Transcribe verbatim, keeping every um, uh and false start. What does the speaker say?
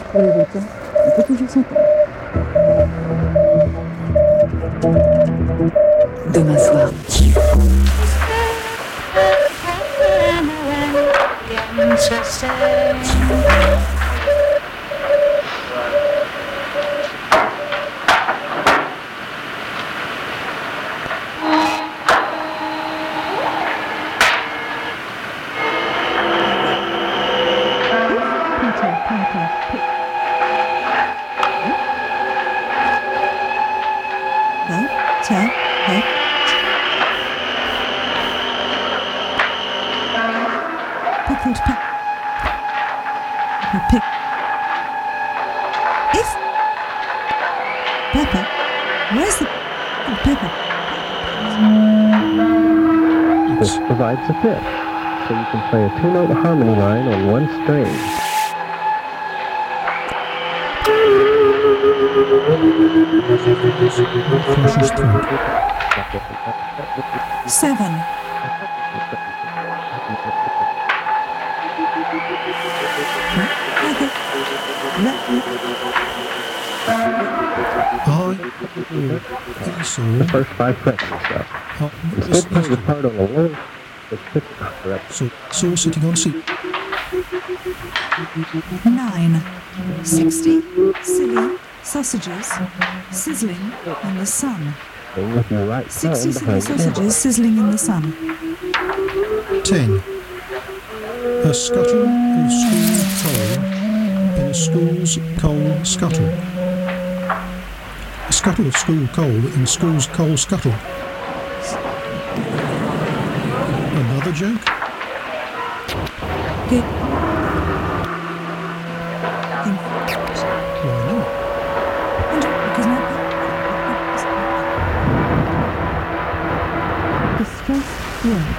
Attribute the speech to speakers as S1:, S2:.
S1: Pour les votants, on peut toujours s'entendre. Demain soir.
S2: This provides a fifth, so you can play a two-note harmony line on one string.
S3: Seven.
S2: The first five frets and stuff. Instead play the part on the low, the fifth fret.
S4: So, so sitting on C.
S3: Nine. Sixty. Silly. Sausages. Sizzling in the sun.
S2: Sing with your right thumb
S3: Sixty silly
S2: behind
S3: sausages
S2: the
S3: sizzling in the sun.
S4: Ten. A scuttle of school coal in a school's coal scuttle. A scuttle of school coal in school's coal scuttle. Another joke?
S3: Good.
S4: Why not?
S3: Because my...
S1: Distress work.